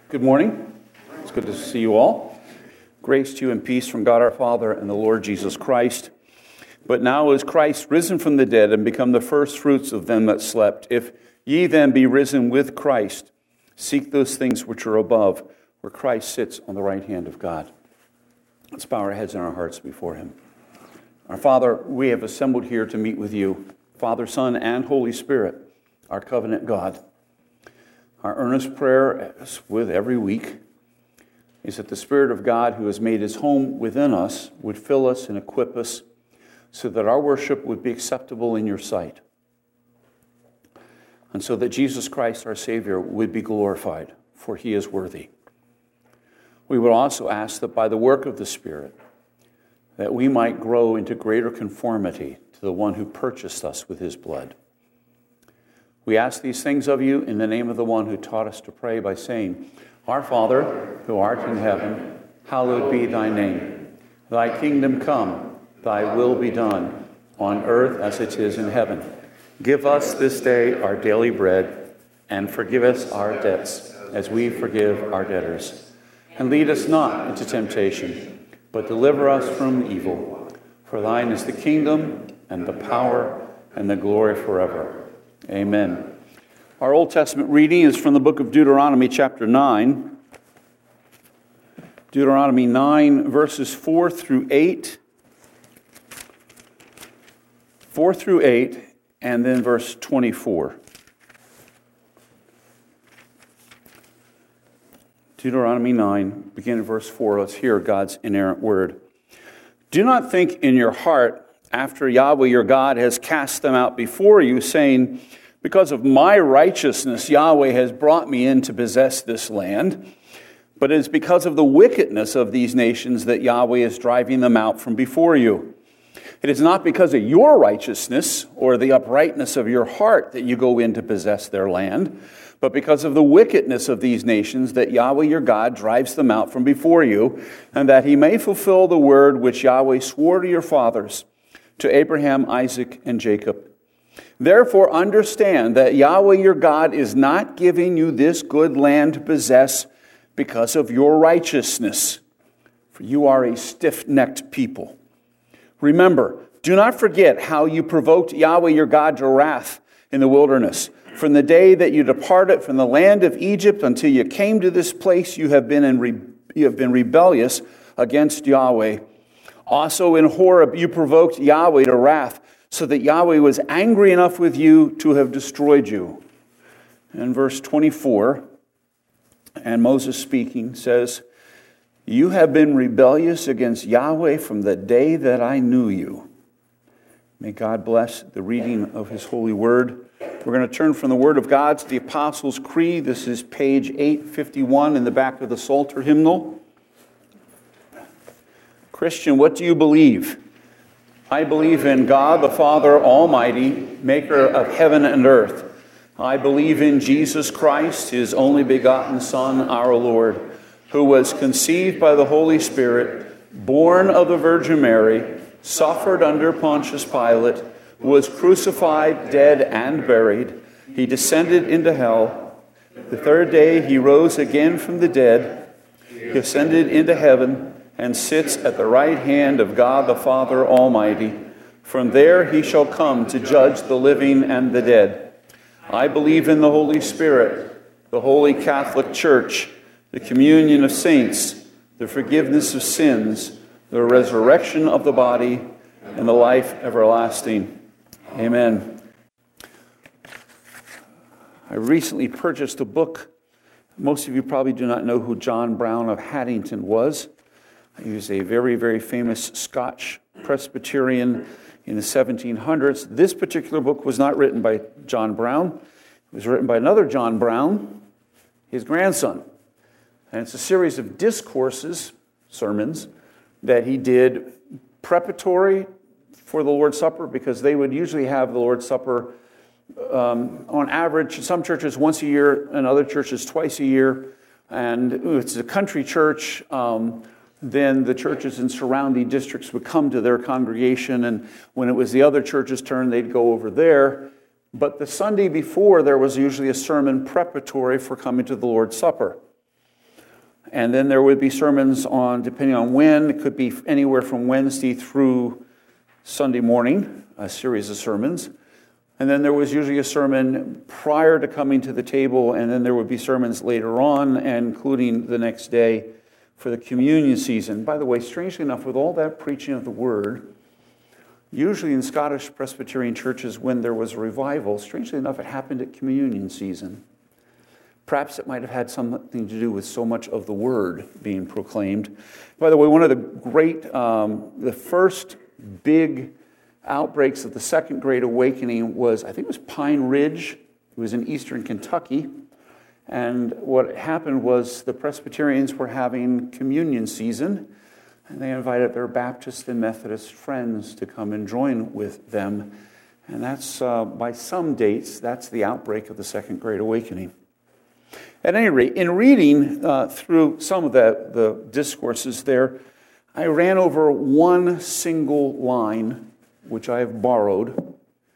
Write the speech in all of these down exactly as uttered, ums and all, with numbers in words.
Good morning. It's good to see you all. Grace to you and peace from God our Father and the Lord Jesus Christ. But now is Christ risen from the dead and become the first fruits of them that slept. If ye then be risen with Christ, seek those things which are above, where Christ sits on the right hand of God. Let's bow our heads and our hearts before him. Our Father, we have assembled here to meet with you, Father, Son, and Holy Spirit, our covenant God. Our earnest prayer, as with every week, is that the Spirit of God, who has made his home within us, would fill us and equip us so that our worship would be acceptable in your sight, and so that Jesus Christ, our Savior, would be glorified, for he is worthy. We would also ask that by the work of the Spirit, that we might grow into greater conformity to the one who purchased us with his blood. We ask these things of you in the name of the one who taught us to pray by saying, Our Father, who art in heaven, hallowed be thy name. Thy kingdom come, thy will be done, on earth as it is in heaven. Give us this day our daily bread, and forgive us our debts, as we forgive our debtors. And lead us not into temptation, but deliver us from evil. For thine is the kingdom, and the power, and the glory forever. Amen. Our Old Testament reading is from the book of Deuteronomy, chapter nine. Deuteronomy nine, verses four through eight. four through eight, and then verse twenty-four. Deuteronomy nine, beginning at verse four. Let's hear God's inerrant word. Do not think in your heart, after Yahweh your God has cast them out before you, saying, because of my righteousness Yahweh has brought me in to possess this land. But it is because of the wickedness of these nations that Yahweh is driving them out from before you. It is not because of your righteousness or the uprightness of your heart that you go in to possess their land, but because of the wickedness of these nations that Yahweh your God drives them out from before you, and that he may fulfill the word which Yahweh swore to your fathers, to Abraham, Isaac, and Jacob. Therefore understand that Yahweh your God is not giving you this good land to possess because of your righteousness, for you are a stiff-necked people. Remember, do not forget how you provoked Yahweh your God to wrath in the wilderness. From the day that you departed from the land of Egypt until you came to this place, you have been in re- you have been rebellious against Yahweh. Also in Horeb you provoked Yahweh to wrath, so that Yahweh was angry enough with you to have destroyed you. And verse twenty-four, and Moses speaking, says, You have been rebellious against Yahweh from the day that I knew you. May God bless the reading of his holy word. We're going to turn from the word of God to the Apostles' Creed. This is page eight fifty-one in the back of the Psalter hymnal. Christian, what do you believe? I believe in God the Father Almighty, maker of heaven and earth. I believe in Jesus Christ, his only begotten Son, our Lord, who was conceived by the Holy Spirit, born of the Virgin Mary, suffered under Pontius Pilate, was crucified, dead, and buried. He descended into hell. The third day he rose again from the dead. He ascended into heaven and sits at the right hand of God the Father Almighty. From there he shall come to judge the living and the dead. I believe in the Holy Spirit, the Holy Catholic Church, the communion of saints, the forgiveness of sins, the resurrection of the body, and the life everlasting. Amen. I recently purchased a book. Most of you probably do not know who John Brown of Haddington was. He was a very, very famous Scotch Presbyterian in the seventeen hundreds. This particular book was not written by John Brown. It was written by another John Brown, his grandson. And it's a series of discourses, sermons, that he did preparatory for the Lord's Supper, because they would usually have the Lord's Supper um, on average, some churches once a year and other churches twice a year. And if it's a country church, um, then the churches in surrounding districts would come to their congregation, and when it was the other church's turn, they'd go over there. But the Sunday before, there was usually a sermon preparatory for coming to the Lord's Supper. And then there would be sermons on, depending on when, it could be anywhere from Wednesday through Sunday morning, a series of sermons. And then there was usually a sermon prior to coming to the table, and then there would be sermons later on, and including the next day for the communion season. By the way, strangely enough, with all that preaching of the Word, usually in Scottish Presbyterian churches when there was a revival, strangely enough, it happened at communion season. Perhaps it might have had something to do with so much of the Word being proclaimed. By the way, one of the great, um, the first big outbreaks of the Second Great Awakening was, I think it was Pine Ridge. It was in eastern Kentucky. And what happened was the Presbyterians were having communion season, and they invited their Baptist and Methodist friends to come and join with them. And that's, uh, by some dates, that's the outbreak of the Second Great Awakening. At any rate, in reading uh, through some of the, the discourses there, I ran over one single line, which I have borrowed,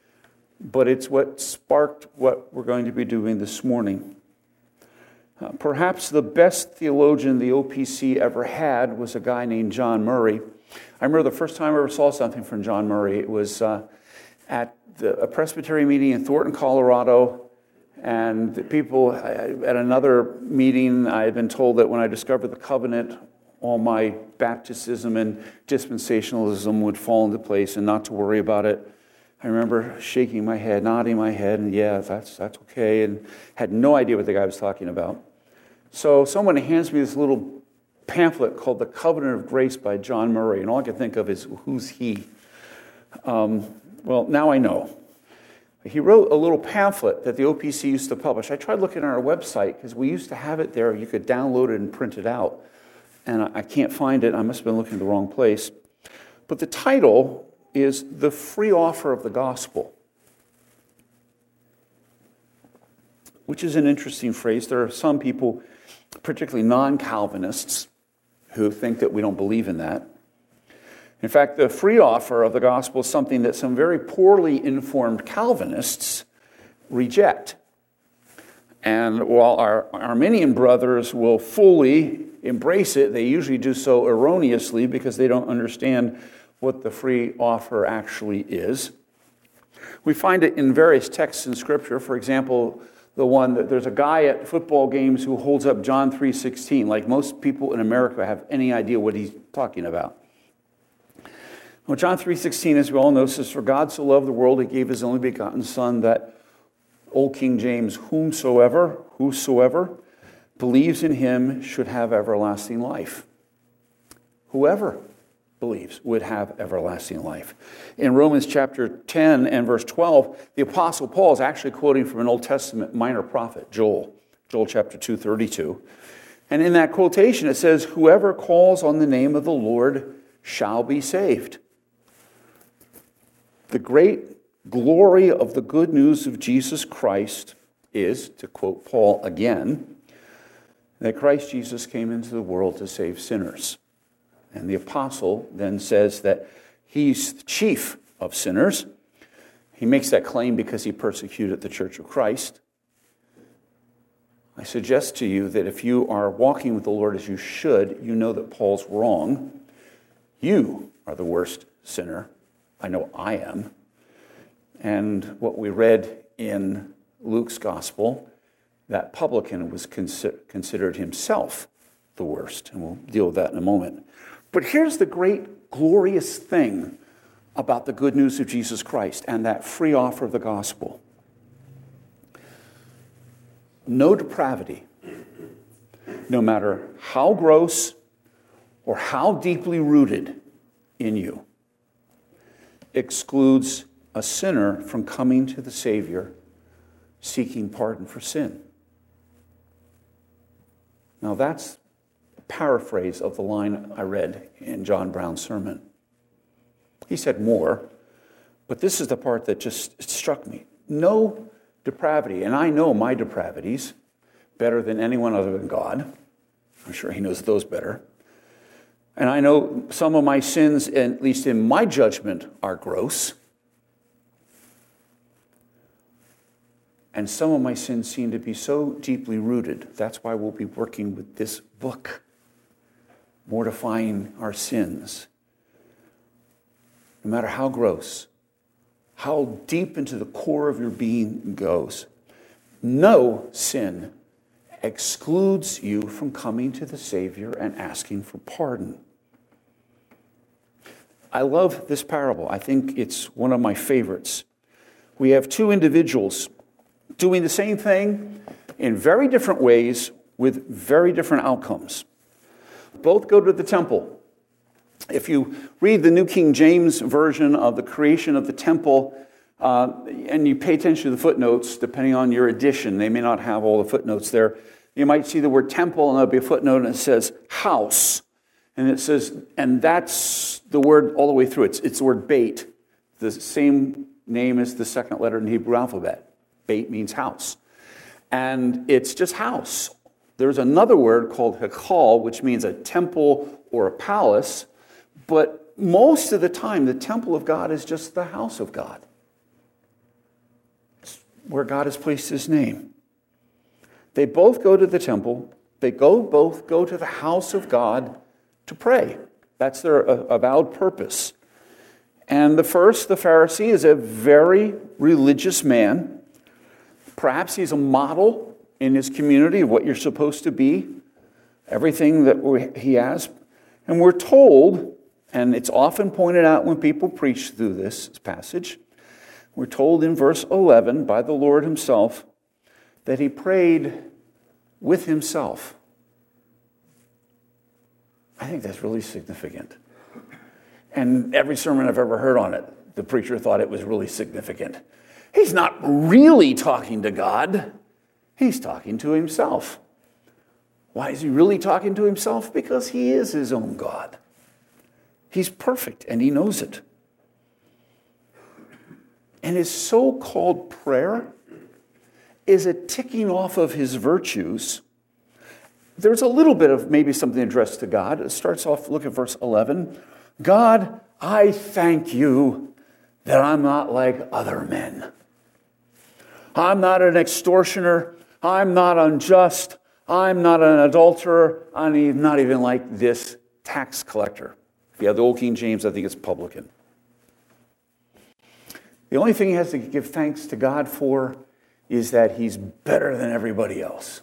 but it's what sparked what we're going to be doing this morning. Uh, perhaps the best theologian the O P C ever had was a guy named John Murray. I remember the first time I ever saw something from John Murray. It was uh, at the, a Presbyterian meeting in Thornton, Colorado, and the people, at another meeting, I had been told that when I discovered the covenant, all my Baptism and dispensationalism would fall into place and not to worry about it. I remember shaking my head, nodding my head, and yeah, that's that's okay, and had no idea what the guy was talking about. So someone hands me this little pamphlet called The Covenant of Grace by John Murray, and all I could think of is, who's he? Um, well, now I know. He wrote a little pamphlet that the O P C used to publish. I tried looking on our website because we used to have it there. You could download it and print it out. And I can't find it. I must have been looking in the wrong place. But the title is The Free Offer of the Gospel, which is an interesting phrase. There are some people, particularly non-Calvinists, who think that we don't believe in that. In fact, the free offer of the gospel is something that some very poorly informed Calvinists reject. And while our Arminian brothers will fully embrace it, they usually do so erroneously because they don't understand what the free offer actually is. We find it in various texts in Scripture. For example, the one that there's a guy at football games who holds up John three sixteen, like most people in America have any idea what he's talking about. Well, John three sixteen, as we all know, says, "For God so loved the world, he gave his only begotten Son, that," Old King James, "whomsoever, whosoever, believes in him should have everlasting life." Whoever believes would have everlasting life. In Romans chapter ten and verse twelve, the Apostle Paul is actually quoting from an Old Testament minor prophet, Joel, Joel chapter two, thirty-two. And in that quotation it says, "Whoever calls on the name of the Lord shall be saved." The great glory of the good news of Jesus Christ is, to quote Paul again, that Christ Jesus came into the world to save sinners. And the apostle then says that he's the chief of sinners. He makes that claim because he persecuted the Church of Christ. I suggest to you that if you are walking with the Lord as you should, you know that Paul's wrong. You are the worst sinner. I know I am. And what we read in Luke's gospel, that publican was consi- considered himself the worst. And we'll deal with that in a moment. But here's the great, glorious thing about the good news of Jesus Christ and that free offer of the gospel. No depravity, no matter how gross or how deeply rooted in you, excludes a sinner from coming to the Savior seeking pardon for sin. Now that's a paraphrase of the line I read in John Brown's sermon. He said more, but this is the part that just struck me. No depravity, and I know my depravities better than anyone other than God. I'm sure he knows those better. And I know some of my sins, at least in my judgment, are gross. And some of my sins seem to be so deeply rooted. That's why we'll be working with this book, mortifying our sins. No matter how gross, how deep into the core of your being goes, no sin excludes you from coming to the Savior and asking for pardon. I love this parable. I think it's one of my favorites. We have two individuals doing the same thing in very different ways with very different outcomes. Both go to the temple. If you read the New King James Version of the creation of the temple, uh, and you pay attention to the footnotes, depending on your edition, they may not have all the footnotes there, you might see the word temple, and there'll be a footnote, and it says house. And it says, and that's the word all the way through. It's, it's the word bait, the same name as the second letter in the Hebrew alphabet. Beit means house. And it's just house. There's another word called hekal, which means a temple or a palace. But most of the time, the temple of God is just the house of God. It's where God has placed his name. They both go to the temple. They go both go to the house of God to pray. That's their avowed purpose. And the first, the Pharisee, is a very religious man. Perhaps he's a model in his community of what you're supposed to be, everything that he has. And we're told, and it's often pointed out when people preach through this passage, we're told in verse eleven by the Lord himself that he prayed with himself. I think that's really significant. And every sermon I've ever heard on it, the preacher thought it was really significant. He's not really talking to God. He's talking to himself. Why is he really talking to himself? Because he is his own God. He's perfect, and he knows it. And his so-called prayer is a ticking off of his virtues. There's a little bit of maybe something addressed to God. It starts off, look at verse eleven. God, I thank you that I'm not like other men. I'm not an extortioner. I'm not unjust. I'm not an adulterer. I'm not even like this tax collector. If you have the Old King James, I think it's publican. The only thing he has to give thanks to God for is that he's better than everybody else.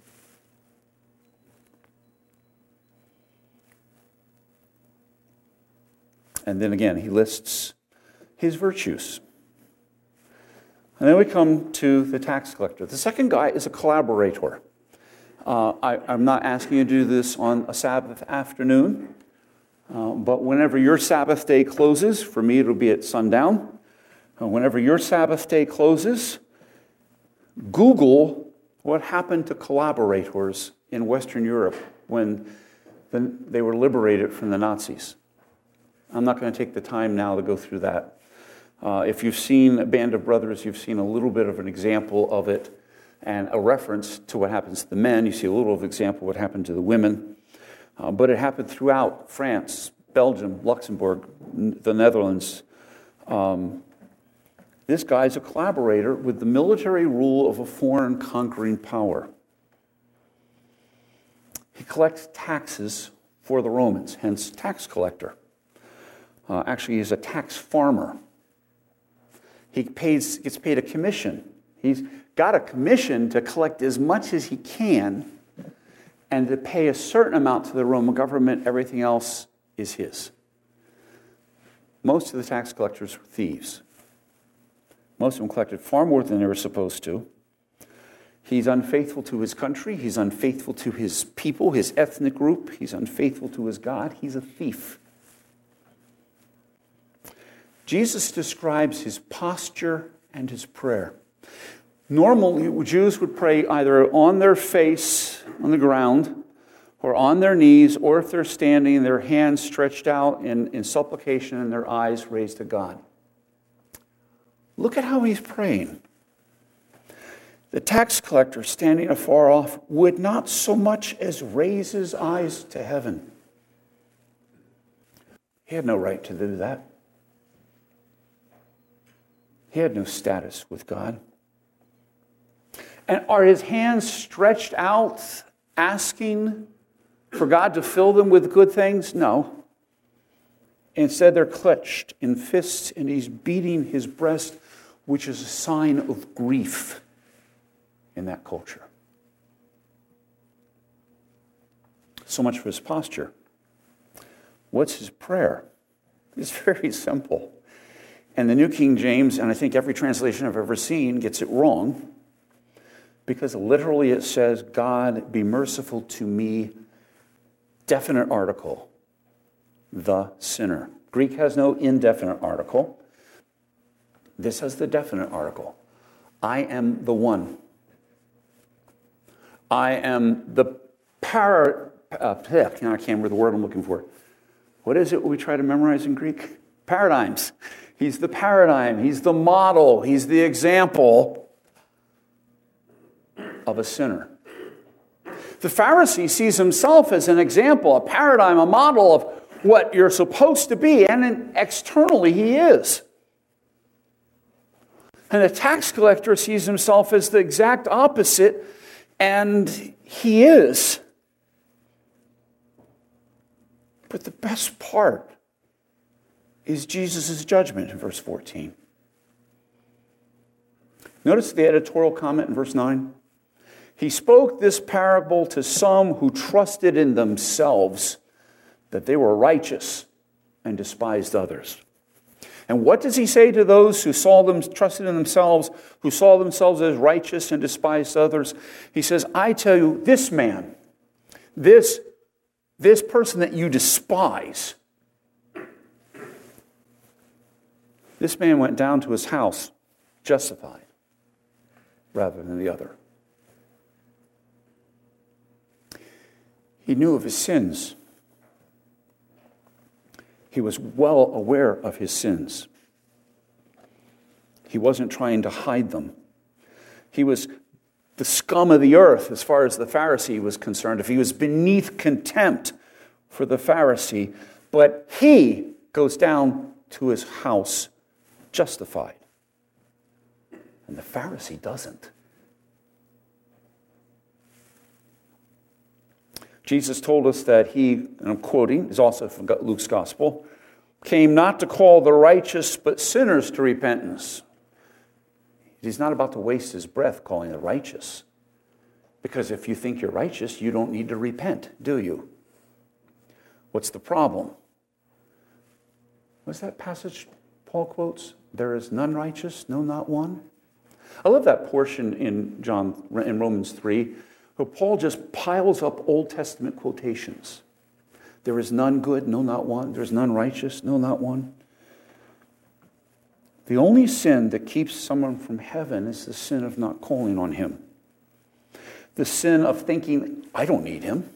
And then again, he lists his virtues. And then we come to the tax collector. The second guy is a collaborator. Uh, I, I'm not asking you to do this on a Sabbath afternoon, uh, but whenever your Sabbath day closes, for me it'll be at sundown, uh, whenever your Sabbath day closes, Google what happened to collaborators in Western Europe when the, they were liberated from the Nazis. I'm not going to take the time now to go through that. Uh, if you've seen A Band of Brothers, you've seen a little bit of an example of it and a reference to what happens to the men. You see a little of an example of what happened to the women. Uh, but it happened throughout France, Belgium, Luxembourg, n- the Netherlands. Um, this guy's a collaborator with the military rule of a foreign conquering power. He collects taxes for the Romans, hence tax collector. Uh, actually, he's a tax farmer. He pays, gets paid a commission. He's got a commission to collect as much as he can and to pay a certain amount to the Roman government. Everything else is his. Most of the tax collectors were thieves. Most of them collected far more than they were supposed to. He's unfaithful to his country. He's unfaithful to his people, his ethnic group. He's unfaithful to his God. He's a thief. Jesus describes his posture and his prayer. Normally, Jews would pray either on their face, on the ground, or on their knees, or if they're standing, their hands stretched out in, in supplication and their eyes raised to God. Look at how he's praying. The tax collector, standing afar off, would not so much as raise his eyes to heaven. He had no right to do that. He had no status with God. And are his hands stretched out, asking for God to fill them with good things? No. Instead, they're clutched in fists, and he's beating his breast, which is a sign of grief in that culture. So much for his posture. What's his prayer? It's very simple. And the New King James, and I think every translation I've ever seen, gets it wrong, because literally it says, God, be merciful to me, definite article, the sinner. Greek has no indefinite article. This has the definite article. I am the one. I am the para... Uh, I can't remember the word I'm looking for. What is it we try to memorize in Greek? Paradigms. He's the paradigm. He's the model. He's the example of a sinner. The Pharisee sees himself as an example, a paradigm, a model of what you're supposed to be, and externally he is. And the tax collector sees himself as the exact opposite, and he is. But the best part is Jesus' judgment in verse fourteen. Notice the editorial comment in verse nine. He spoke this parable to some who trusted in themselves that they were righteous and despised others. And what does he say to those who saw them, trusted in themselves, who saw themselves as righteous and despised others? He says, I tell you, this man, this This person that you despise, this man went down to his house justified rather than the other. He knew of his sins. He was well aware of his sins. He wasn't trying to hide them. He was the scum of the earth as far as the Pharisee was concerned, if he was beneath contempt for the Pharisee, but he goes down to his house justified. And the Pharisee doesn't. Jesus told us that he, and I'm quoting, is also from Luke's gospel, came not to call the righteous but sinners to repentance. He's not about to waste his breath calling the righteous. Because if you think you're righteous, you don't need to repent, do you? What's the problem? What's that passage Paul quotes? There is none righteous, no, not one. I love that portion in John, in Romans three, where Paul just piles up Old Testament quotations. There is none good, no, not one. There's none righteous, no, not one. The only sin that keeps someone from heaven is the sin of not calling on him. The sin of thinking, I don't need him.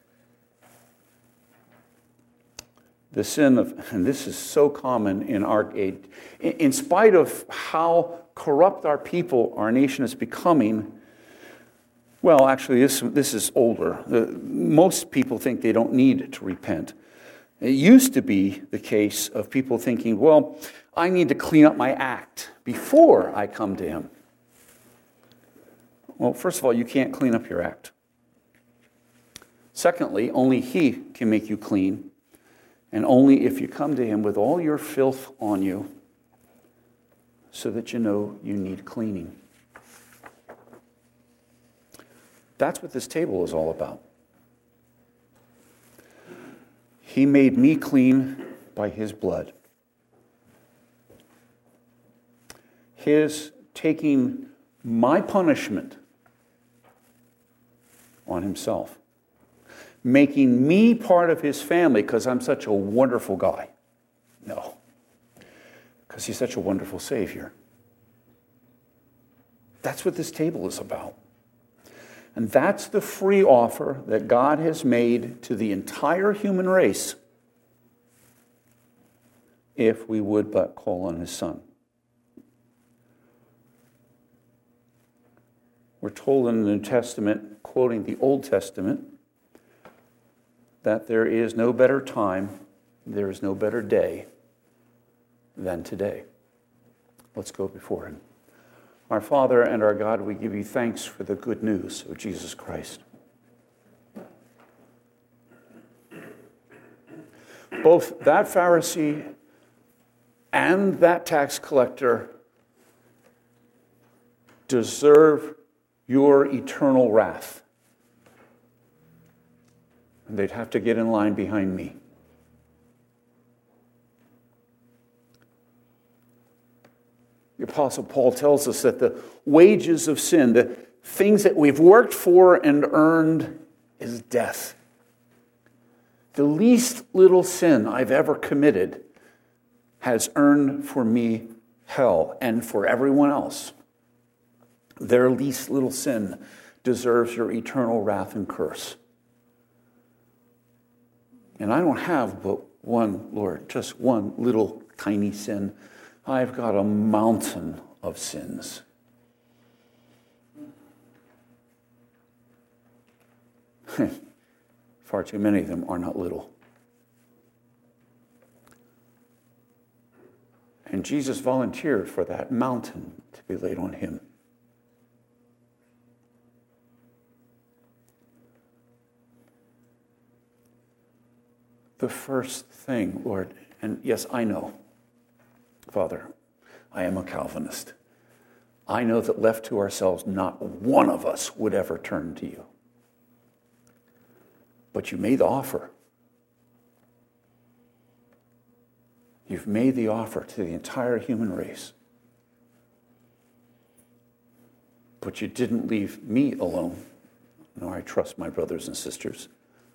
The sin of, and this is so common in our age, in spite of how corrupt our people, our nation is becoming, well, actually, this, this is older. The, most people think they don't need to repent. It used to be the case of people thinking, well, I need to clean up my act before I come to him. Well, first of all, you can't clean up your act. Secondly, only he can make you clean, and only if you come to him with all your filth on you so that you know you need cleaning. That's what this table is all about. He made me clean by his blood. His taking my punishment on himself. Making me part of his family because I'm such a wonderful guy. No. Because he's such a wonderful Savior. That's what this table is about. And that's the free offer that God has made to the entire human race if we would but call on his Son. We're told in the New Testament, quoting the Old Testament, that there is no better time, there is no better day than today. Let's go before him. Our Father and our God, we give you thanks for the good news of Jesus Christ. Both that Pharisee and that tax collector deserve your eternal wrath. And they'd have to get in line behind me. The Apostle Paul tells us that the wages of sin, the things that we've worked for and earned, is death. The least little sin I've ever committed has earned for me hell, and for everyone else, their least little sin deserves your eternal wrath and curse. And I don't have but one, Lord, just one little tiny sin. I've got a mountain of sins. Far too many of them are not little. And Jesus volunteered for that mountain to be laid on him. The first thing, Lord, and yes, I know, Father, I am a Calvinist. I know that left to ourselves, not one of us would ever turn to you. But you made the offer. You've made the offer to the entire human race. But you didn't leave me alone, nor I trust my brothers and sisters.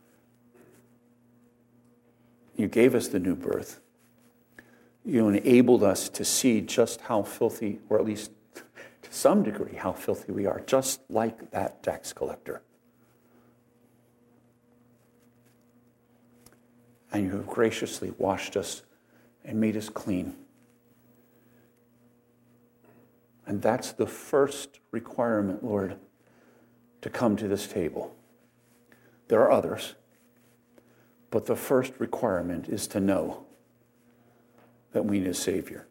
You gave us the new birth. You enabled us to see just how filthy, or at least to some degree, how filthy we are, just like that tax collector. And you have graciously washed us and made us clean. And that's the first requirement, Lord, to come to this table. There are others, but the first requirement is to know that we need a Savior.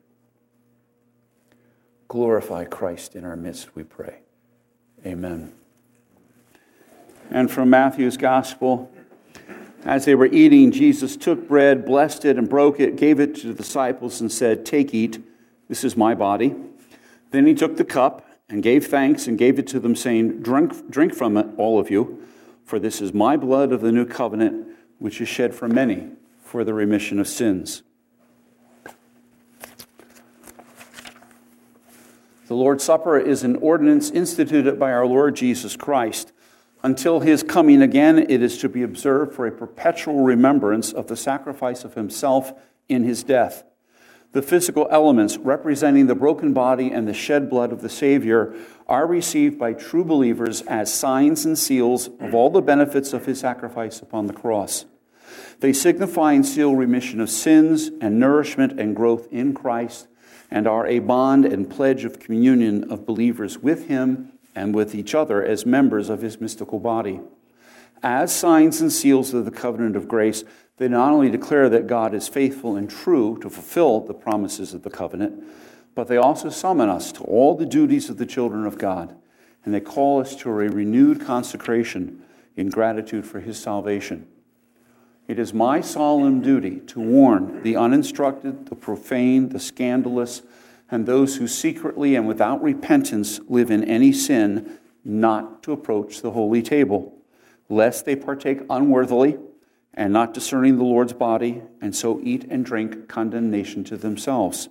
Glorify Christ in our midst, we pray. Amen. And from Matthew's Gospel, as they were eating, Jesus took bread, blessed it, and broke it, gave it to the disciples, and said, "Take, eat, this is my body." Then he took the cup and gave thanks and gave it to them, saying, Drink, drink from it, all of you, for this is my blood of the new covenant, which is shed for many for the remission of sins. The Lord's Supper is an ordinance instituted by our Lord Jesus Christ. Until his coming again, it is to be observed for a perpetual remembrance of the sacrifice of himself in his death. The physical elements representing the broken body and the shed blood of the Savior are received by true believers as signs and seals of all the benefits of his sacrifice upon the cross. They signify and seal remission of sins and nourishment and growth in Christ, and are a bond and pledge of communion of believers with him and with each other as members of his mystical body. As signs and seals of the covenant of grace, they not only declare that God is faithful and true to fulfill the promises of the covenant, but they also summon us to all the duties of the children of God, and they call us to a renewed consecration in gratitude for his salvation. It is my solemn duty to warn the uninstructed, the profane, the scandalous, and those who secretly and without repentance live in any sin, not to approach the holy table, lest they partake unworthily and not discerning the Lord's body, and so eat and drink condemnation to themselves.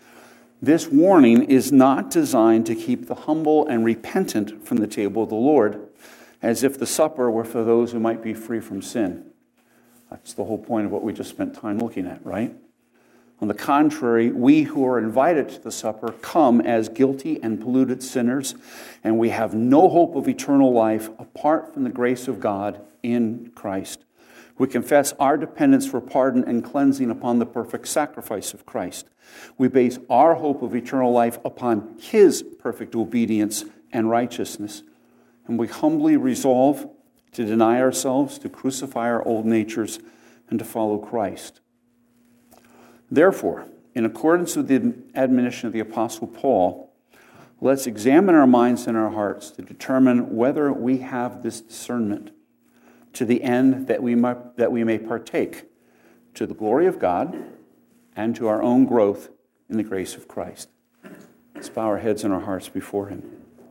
This warning is not designed to keep the humble and repentant from the table of the Lord, as if the supper were for those who might be free from sin. That's the whole point of what we just spent time looking at, right? On the contrary, we who are invited to the supper come as guilty and polluted sinners, and we have no hope of eternal life apart from the grace of God in Christ. We confess our dependence for pardon and cleansing upon the perfect sacrifice of Christ. We base our hope of eternal life upon his perfect obedience and righteousness. And we humbly resolve to deny ourselves, to crucify our old natures, and to follow Christ. Therefore, in accordance with the admonition of the Apostle Paul, Let's examine our minds and our hearts to determine whether we have this discernment to the end that we might, that we may partake to the glory of God and to our own growth in the grace of Christ. Let's bow our heads and our hearts before him.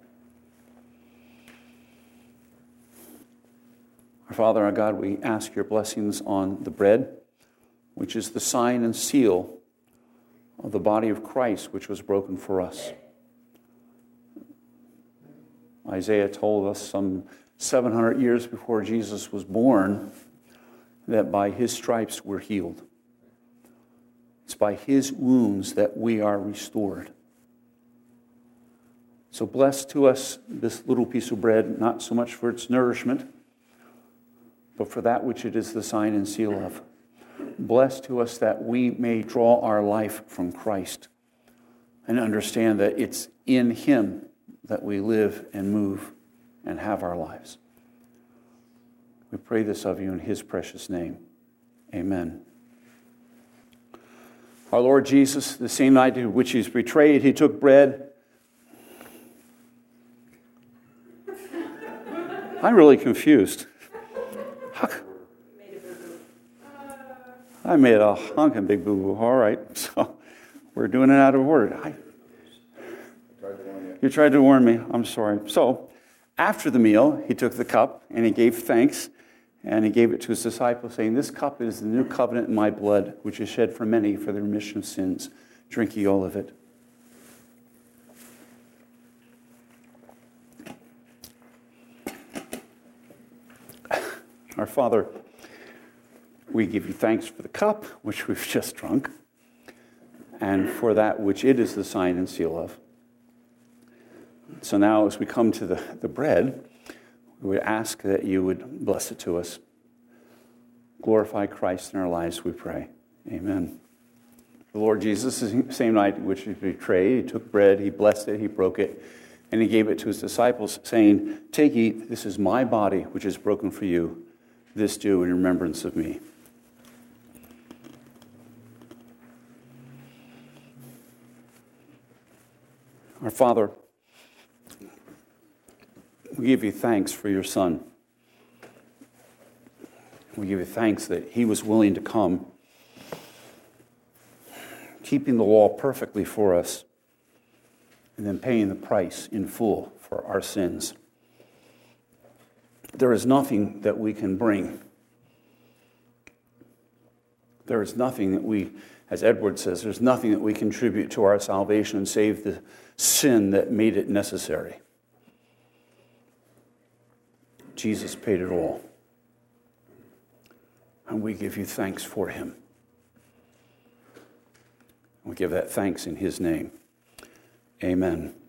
Our Father, our God, we ask your blessings on the bread, which is the sign and seal of the body of Christ, which was broken for us. Isaiah told us some seven hundred years before Jesus was born that by his stripes we're healed. It's by his wounds that we are restored. So bless to us this little piece of bread, not so much for its nourishment, but for that which it is the sign and seal of. Bless to us that we may draw our life from Christ and understand that it's in him that we live and move and have our lives. We pray this of you in his precious name. Amen. Our Lord Jesus, the same night in which he was betrayed, he took bread. I'm really confused. I made a honking big boo-boo. All right, so we're doing it out of order. I, you tried to warn me. I'm sorry. So after the meal, he took the cup and he gave thanks, and he gave it to his disciples, saying, "This cup is the new covenant in my blood, which is shed for many for the remission of sins. Drink ye all of it." Our Father, we give you thanks for the cup, which we've just drunk, and for that which it is the sign and seal of. So now as we come to the, the bread, we would ask that you would bless it to us. Glorify Christ in our lives, we pray. Amen. The Lord Jesus, the same night in which he was betrayed, he took bread, he blessed it, he broke it, and he gave it to his disciples, saying, "Take, eat, this is my body, which is broken for you. This do in remembrance of me." Our Father, we give you thanks for your Son. We give you thanks that he was willing to come, keeping the law perfectly for us, and then paying the price in full for our sins. There is nothing that we can bring. There is nothing that we, as Edward says, there's nothing that we contribute to our salvation and save the sin that made it necessary. Jesus paid it all. And we give you thanks for him. We give that thanks in his name. Amen.